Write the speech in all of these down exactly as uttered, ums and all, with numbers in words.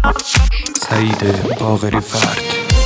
سعید باقری فرد.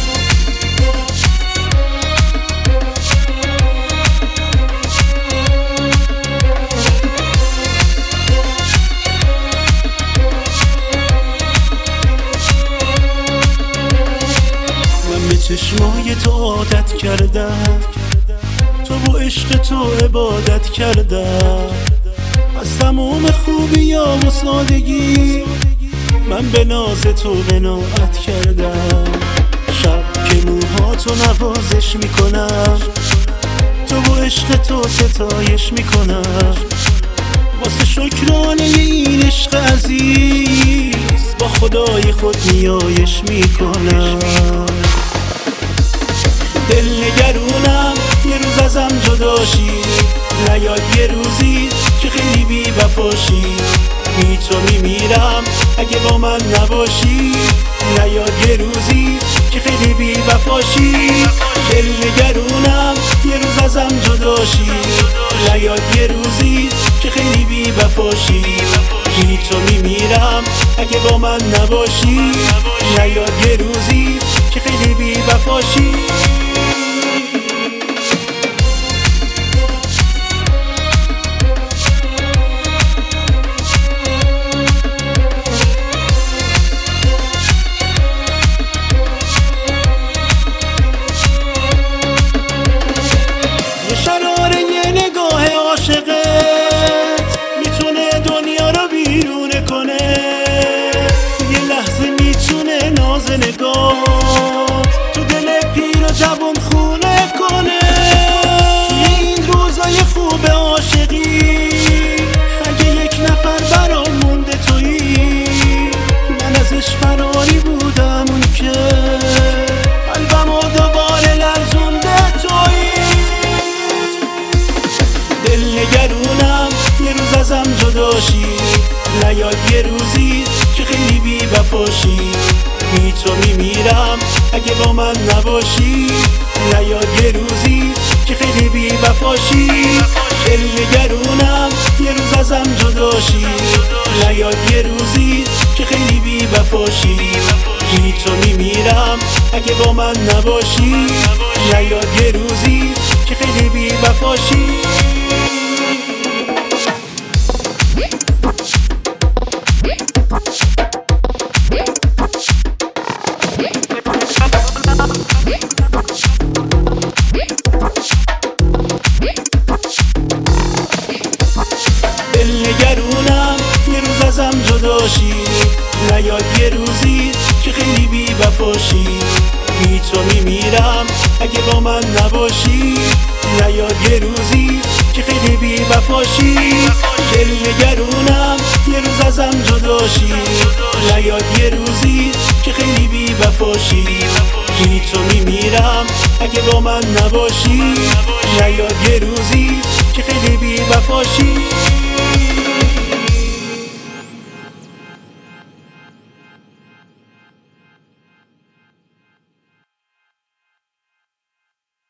من به چشمای تو عادت کردم، تو با عشق تو عبادت کردم، از تمام خوبی ها و سادگی من به ناز تو قناعت کردم. شب که موها تو نوازش میکنم، تو با عشق تو ستایش میکنم، واسه شکرانه این عشق عزیز با خدای خود نیایش میکنم. دل نگرونم یه روز ازم جداشی، نیاد یه روزی که خیلی بی وفاشی، بی تو میمیرم اگه با من نباشی، نیاد یه روزی که خیلی بی وفاشی. دل نگرونم یه روز ازم جداشی، نیاد یه روزی که خیلی بی وفاشی، بی تو میمیرم اگه با من نباشی، نیاد یه روزی که خیلی بی وفاشی. عاشقت میتونه دنیا رو بیرونه کنه، یه لحظه میتونه ناز نگاه تو دل پیر و جوان خونه کنه. توی این روزای خوب عاشقی اگه یک نفر برام مونده تویی، من ازش فراری بودم، اون که قلبم و دوباره لرزونده تویی. دل نگرونم یه روز ازم جداشی، نیاد یه روزی که خیلی بی وفاشی، بی تو میمیرم اگه با من نباشی، نیاد یه روزی که خیلی بی وفاشی. دل نگرونم یه روز ازم جداشی، نیاد یه روزی که خیلی بی وفاشی، بی تو میمیرم اگه با من نباشی، نیاد یه روزی که خیلی بی وفاشی. دل نگرونم یه روز ازم جداشی، نیاد یه روزی که خیلی بی وفاشی، بی تو میمیرم اگه با من نباشی، نیاد یه روزی که خیلی بی وفاشی. دل نگرونم یه روز ازم جداشی، نیاد یه روزی که خیلی بی وفاشی، بی تو میمیرم اگه با من نباشی، نیاد یه روزی که خیلی بی وفاشی.